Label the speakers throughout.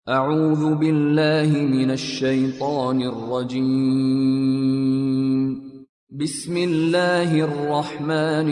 Speaker 1: أعوذ بالله من الشيطان الرجيم بسم الله الرحمن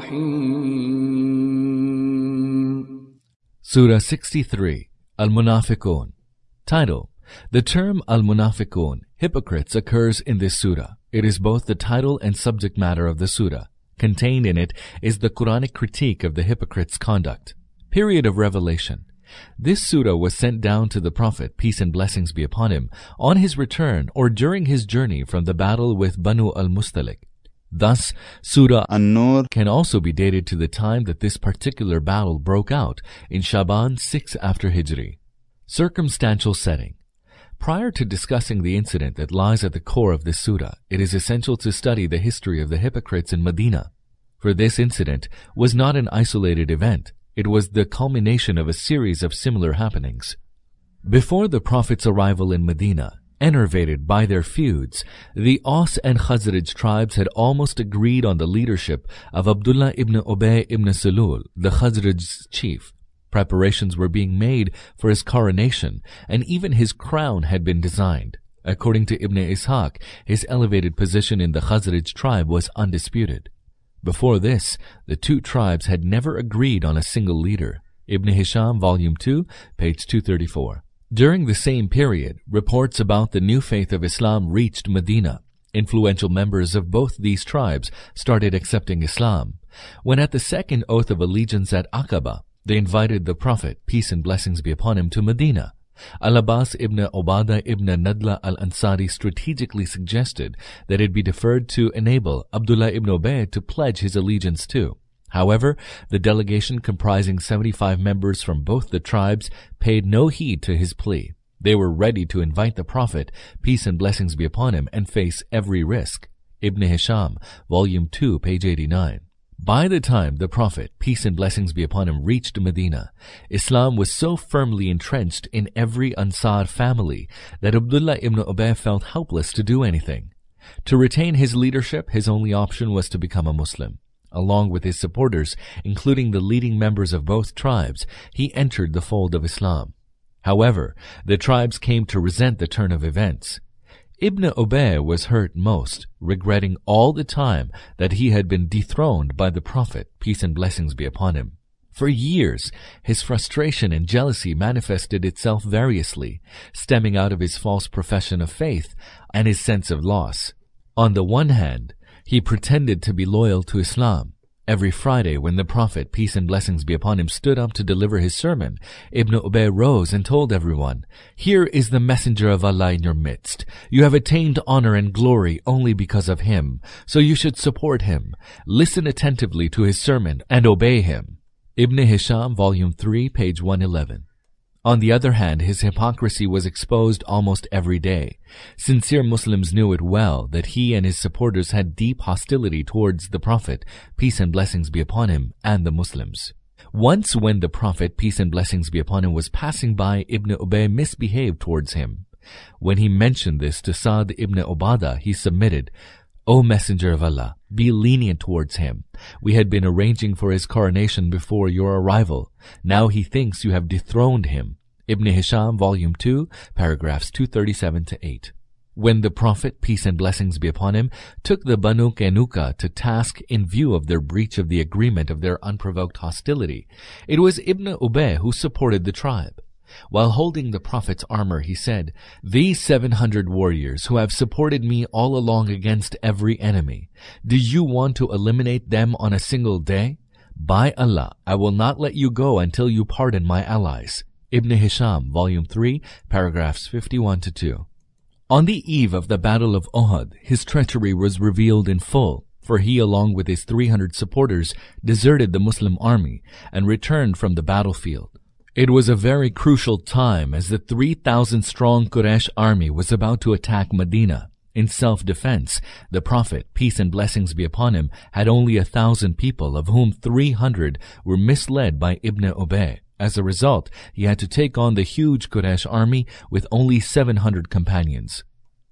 Speaker 1: الرحيم
Speaker 2: Surah 63, Al-Munafiqun. Title: The term Al-Munafiqun, hypocrites, occurs in this surah. It is both the title and subject matter of the surah. Contained in it is the Quranic critique of the hypocrites' conduct. Period of revelation. This surah was sent down to the Prophet, peace and blessings be upon him, on his return or during his journey from the battle with Banu al-Mustalik. Thus, Surah An-Nur can also be dated to the time that this particular battle broke out in Shaban 6 after Hijri. Circumstantial setting. Prior to discussing the incident that lies at the core of this surah, it is essential to study the history of the hypocrites in Medina. For this incident was not an isolated event. It was the culmination of a series of similar happenings. Before the Prophet's arrival in Medina, enervated by their feuds, the Aus and Khazraj tribes had almost agreed on the leadership of Abdullah ibn Ubay ibn Salul, the Khazraj's chief. Preparations were being made for his coronation, and even his crown had been designed. According to Ibn Ishaq, his elevated position in the Khazraj tribe was undisputed. Before this, the two tribes had never agreed on a single leader. Ibn Hisham, Volume 2, page 234. During the same period, reports about the new faith of Islam reached Medina. Influential members of both these tribes started accepting Islam. When at the second oath of allegiance at Aqaba, they invited the Prophet, peace and blessings be upon him, to Medina. Al-Abbas ibn Ubadah ibn Nadla al-Ansari strategically suggested that it be deferred to enable Abdullah ibn Ubay to pledge his allegiance too. However, the delegation comprising 75 members from both the tribes paid no heed to his plea. They were ready to invite the Prophet, peace and blessings be upon him, and face every risk. Ibn Hisham, Volume 2, page 89. By the time the Prophet, peace and blessings be upon him, reached Medina, Islam was so firmly entrenched in every Ansar family that Abdullah ibn Ubay felt helpless to do anything. To retain his leadership, his only option was to become a Muslim. Along with his supporters, including the leading members of both tribes, he entered the fold of Islam. However, the tribes came to resent the turn of events. Ibn Ubay was hurt most, regretting all the time that he had been dethroned by the Prophet, peace and blessings be upon him. For years, his frustration and jealousy manifested itself variously, stemming out of his false profession of faith and his sense of loss. On the one hand, he pretended to be loyal to Islam. Every Friday, when the Prophet, peace and blessings be upon him, stood up to deliver his sermon, Ibn Ubay rose and told everyone, "Here is the messenger of Allah in your midst. You have attained honor and glory only because of him, so you should support him. Listen attentively to his sermon and obey him." Ibn Hisham, Volume 3, page 111. On the other hand, his hypocrisy was exposed almost every day. Sincere Muslims knew it well that he and his supporters had deep hostility towards the Prophet, peace and blessings be upon him, and the Muslims. Once when the Prophet, peace and blessings be upon him, was passing by, Ibn Ubay misbehaved towards him. When he mentioned this to Sa'd ibn Ubadah, he submitted, "O Messenger of Allah, be lenient towards him. We had been arranging for his coronation before your arrival. Now he thinks you have dethroned him." Ibn Hisham, Volume 2, paragraphs 237 to 8. When the Prophet, peace and blessings be upon him, took the Banu Qaynuqa to task in view of their breach of the agreement of their unprovoked hostility, it was Ibn Ubay who supported the tribe. While holding the Prophet's armor, he said, "These 700 warriors who have supported me all along against every enemy, do you want to eliminate them on a single day? By Allah, I will not let you go until you pardon my allies." Ibn Hisham, Volume 3, paragraphs 51 to 2. On the eve of the Battle of Uhud, his treachery was revealed in full, for he, along with his 300 supporters, deserted the Muslim army and returned from the battlefield. It was a very crucial time as the 3,000-strong Quraysh army was about to attack Medina. In self-defense, the Prophet, peace and blessings be upon him, had only 1,000 people, of whom 300 were misled by Ibn Ubay. As a result, he had to take on the huge Quraysh army with only 700 companions.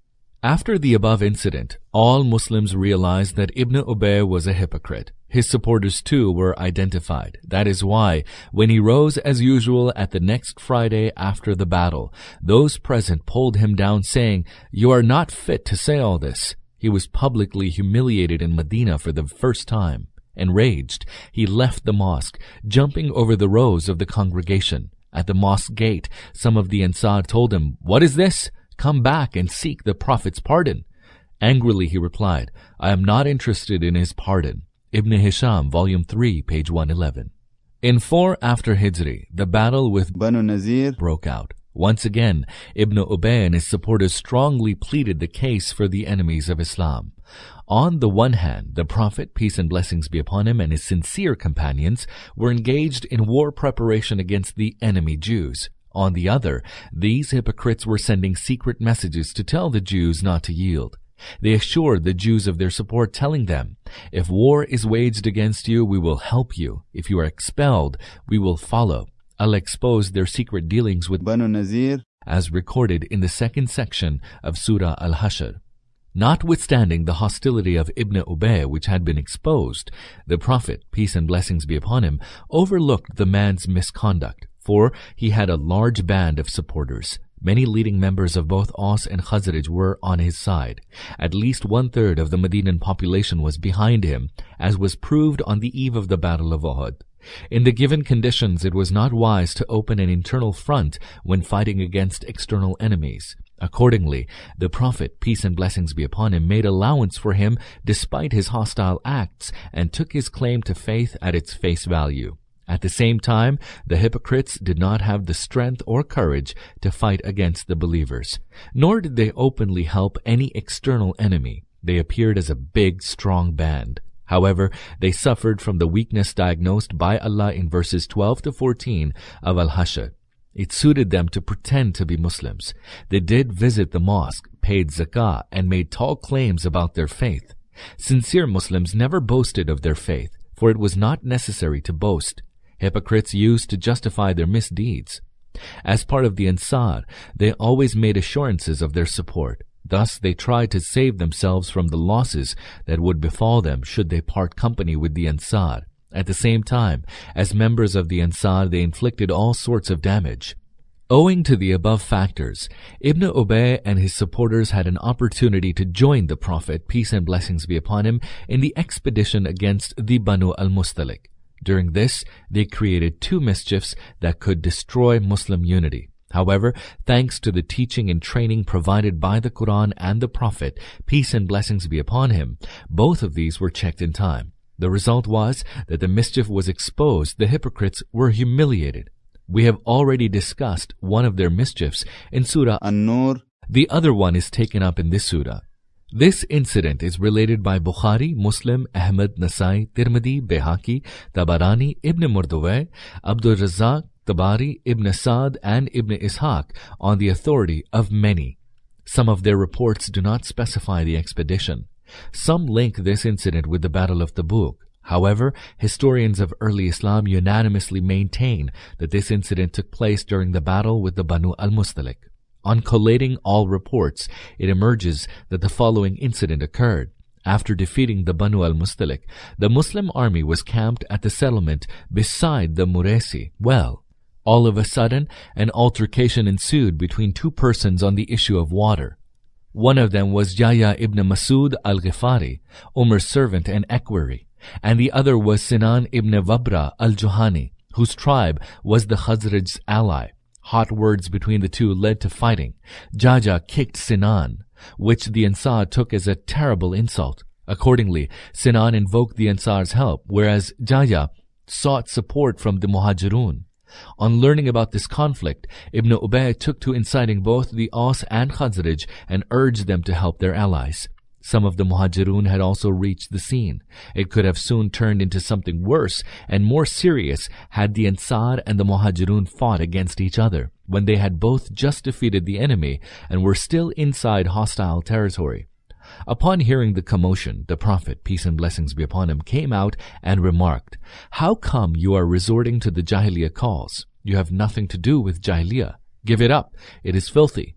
Speaker 2: After the above incident, all Muslims realized that Ibn Ubay was a hypocrite. His supporters too were identified. That is why, when he rose as usual at the next Friday after the battle, those present pulled him down, saying, "You are not fit to say all this." He was publicly humiliated in Medina for the first time. Enraged, he left the mosque, jumping over the rows of the congregation. At the mosque gate, some of the Ansar told him, "What is this? Come back and seek the Prophet's pardon." Angrily he replied, "I am not interested in his pardon." Ibn Hisham, Volume 3, page 111. In 4 after Hijri, the battle with
Speaker 3: Banu Nazir
Speaker 2: broke out. Once again, Ibn Ubay and his supporters strongly pleaded the case for the enemies of Islam. On the one hand, the Prophet, peace and blessings be upon him, and his sincere companions were engaged in war preparation against the enemy Jews. On the other, these hypocrites were sending secret messages to tell the Jews not to yield. They assured the Jews of their support, telling them, "If war is waged against you, we will help you. If you are expelled, we will follow." Allah exposed their secret dealings with
Speaker 3: Banu Nazir,
Speaker 2: as recorded in the 2nd section of Surah Al-Hashr. Notwithstanding the hostility of Ibn Ubay, which had been exposed, the Prophet, peace and blessings be upon him, overlooked the man's misconduct, for he had a large band of supporters. Many leading members of both Aus and Khazraj were on his side. At least 1/3 of the Medinan population was behind him, as was proved on the eve of the Battle of Uhud. In the given conditions, it was not wise to open an internal front when fighting against external enemies. Accordingly, the Prophet, peace and blessings be upon him, made allowance for him despite his hostile acts and took his claim to faith at its face value. At the same time, the hypocrites did not have the strength or courage to fight against the believers, nor did they openly help any external enemy. They appeared as a big, strong band. However, they suffered from the weakness diagnosed by Allah in verses 12 to 14 of Al-Hashr. It suited them to pretend to be Muslims. They did visit the mosque, paid zakah, and made tall claims about their faith. Sincere Muslims never boasted of their faith, for it was not necessary to boast. Hypocrites used to justify their misdeeds. As part of the Ansar, they always made assurances of their support. Thus they tried to save themselves from the losses that would befall them should they part company with the Ansar. At the same time, as members of the Ansar, they inflicted all sorts of damage. Owing to the above factors, Ibn Ubay and his supporters had an opportunity to join the Prophet, peace and blessings be upon him, in the expedition against the Banu al-Mustalik. During this, they created 2 mischiefs that could destroy Muslim unity. However, thanks to the teaching and training provided by the Quran and the Prophet, peace and blessings be upon him, both of these were checked in time. The result was that the mischief was exposed, the hypocrites were humiliated. We have already discussed one of their mischiefs in Surah
Speaker 3: An-Nur.
Speaker 2: The other one is taken up in this surah. This incident is related by Bukhari, Muslim, Ahmad, Nasai, Tirmidhi, Bayhaqi, Tabarani, Ibn Murdawayh, Abdul Razzaq, Tabari, Ibn Sa'd, and Ibn Ishaq on the authority of many. Some of their reports do not specify the expedition. Some link this incident with the Battle of Tabuk. However, historians of early Islam unanimously maintain that this incident took place during the battle with the Banu al-Mustalik. On collating all reports, it emerges that the following incident occurred. After defeating the Banu al-Mustalik, the Muslim army was camped at the settlement beside the Muraysi well. All of a sudden, an altercation ensued between 2 persons on the issue of water. One of them was Yahya ibn Masud al-Ghifari, Umar's servant and equerry, and the other was Sinan ibn Wabra al-Juhani, whose tribe was the Khazraj's ally. Hot words between the two led to fighting. Jaja kicked Sinan, which the Ansar took as a terrible insult. Accordingly, Sinan invoked the Ansar's help, whereas Jaja sought support from the Muhajirun. On learning about this conflict, Ibn Ubay took to inciting both the Aus and Khazraj and urged them to help their allies. Some of the Muhajirun had also reached the scene. It could have soon turned into something worse and more serious had the Ansar and the Muhajirun fought against each other when they had both just defeated the enemy and were still inside hostile territory. Upon hearing the commotion, the Prophet, peace and blessings be upon him, came out and remarked, "How come you are resorting to the Jahiliyyah cause? You have nothing to do with Jahiliyyah. Give it up. It is filthy."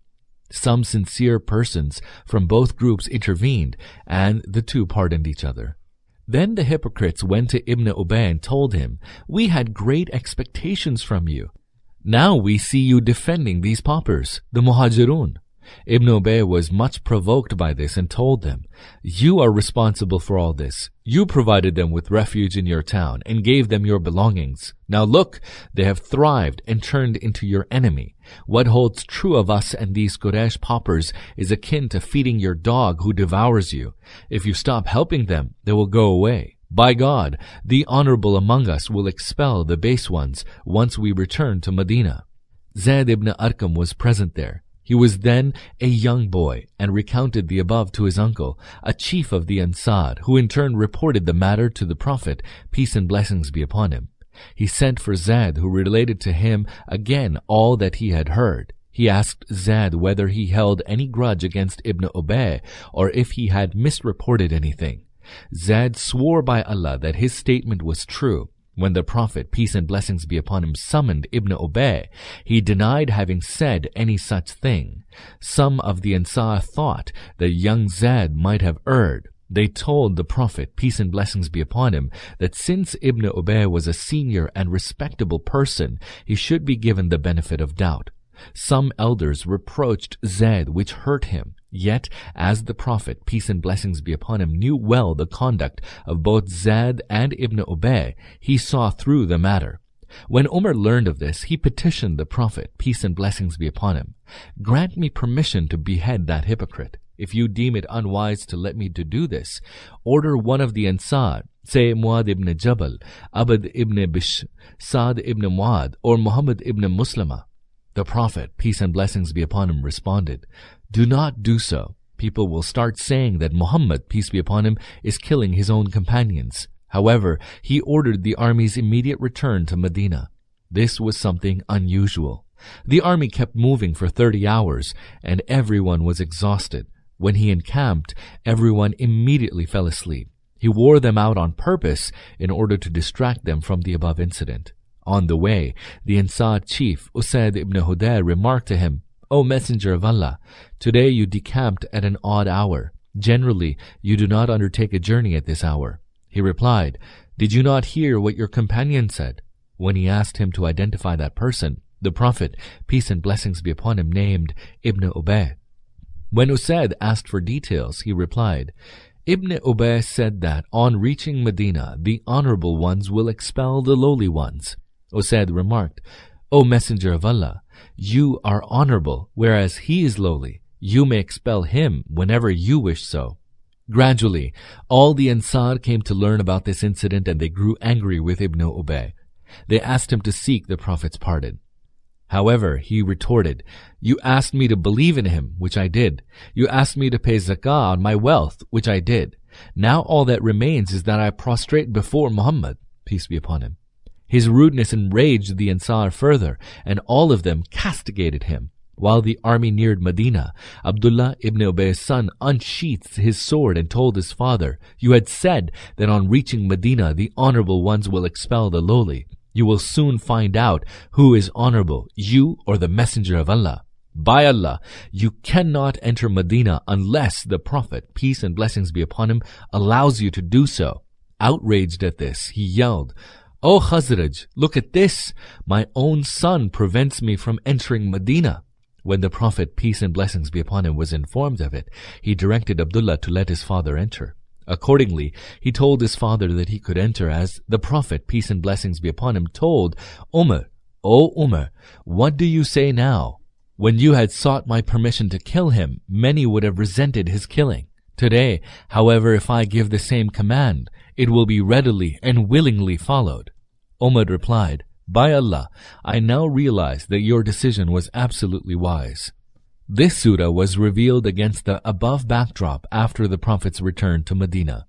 Speaker 2: Some sincere persons from both groups intervened, and the two pardoned each other. Then the hypocrites went to Ibn Ubay and told him, "We had great expectations from you. Now we see you defending these paupers, the Muhajirun." Ibn Ubay was much provoked by this and told them, "You are responsible for all this. You provided them with refuge in your town and gave them your belongings. Now look, they have thrived and turned into your enemy. What holds true of us and these Quraysh paupers is akin to feeding your dog who devours you. If you stop helping them, they will go away. By God, the honorable among us will expel the base ones once we return to Medina." Zayd ibn Arqam was present there. He was then a young boy and recounted the above to his uncle, a chief of the Ansar, who in turn reported the matter to the Prophet, peace and blessings be upon him. He sent for Zayd, who related to him again all that he had heard. He asked Zayd whether he held any grudge against Ibn Ubay or if he had misreported anything. Zayd swore by Allah that his statement was true. When the Prophet, peace and blessings be upon him, summoned Ibn Ubay, he denied having said any such thing. Some of the Ansar thought that young Zayd might have erred. They told the Prophet, peace and blessings be upon him, that since Ibn Ubay was a senior and respectable person, he should be given the benefit of doubt. Some elders reproached Zayd, which hurt him. Yet, as the Prophet, peace and blessings be upon him, knew well the conduct of both Zayd and Ibn Ubay, he saw through the matter. When Umar learned of this, he petitioned the Prophet, peace and blessings be upon him, "Grant me permission to behead that hypocrite. If you deem it unwise to let me to do this, order one of the Ansar, say Muad ibn Jabal, Abd ibn Bishr, Sa'd ibn Muad, or Muhammad ibn Muslima." The Prophet, peace and blessings be upon him, responded, "Do not do so. People will start saying that Muhammad, peace be upon him, is killing his own companions." However, he ordered the army's immediate return to Medina. This was something unusual. The army kept moving for 30 hours, and everyone was exhausted. When he encamped, everyone immediately fell asleep. He wore them out on purpose in order to distract them from the above incident. On the way, the Ansar chief, Usayd ibn Hudayr, remarked to him, "O Messenger of Allah, today you decamped at an odd hour. Generally, you do not undertake a journey at this hour." He replied, "Did you not hear what your companion said?" When he asked him to identify that person, the Prophet, peace and blessings be upon him, named Ibn Ubay. When Usayd asked for details, he replied, "Ibn Ubay said that on reaching Medina, the honorable ones will expel the lowly ones." Usayd remarked, "O Messenger of Allah, you are honorable, whereas he is lowly. You may expel him whenever you wish so." Gradually, all the Ansar came to learn about this incident, and they grew angry with Ibn Ubay. They asked him to seek the Prophet's pardon. However, he retorted, "You asked me to believe in him, which I did. You asked me to pay zakah on my wealth, which I did. Now all that remains is that I prostrate before Muhammad, peace be upon him." His rudeness enraged the Ansar further, and all of them castigated him. While the army neared Medina, Abdullah ibn Ubay's son unsheathed his sword and told his father, "You had said that on reaching Medina the honorable ones will expel the lowly. You will soon find out who is honorable, you or the Messenger of Allah. By Allah, you cannot enter Medina unless the Prophet, peace and blessings be upon him, allows you to do so." Outraged at this, he yelled, "O Khazraj, look at this! My own son prevents me from entering Medina." When the Prophet, peace and blessings be upon him, was informed of it, he directed Abdullah to let his father enter. Accordingly, he told his father that he could enter, as the Prophet, peace and blessings be upon him, told Umar, "O Umar, what do you say now? When you had sought my permission to kill him, many would have resented his killing. Today, however, if I give the same command, it will be readily and willingly followed." Umar replied, "By Allah, I now realize that your decision was absolutely wise." This surah was revealed against the above backdrop after the Prophet's return to Medina.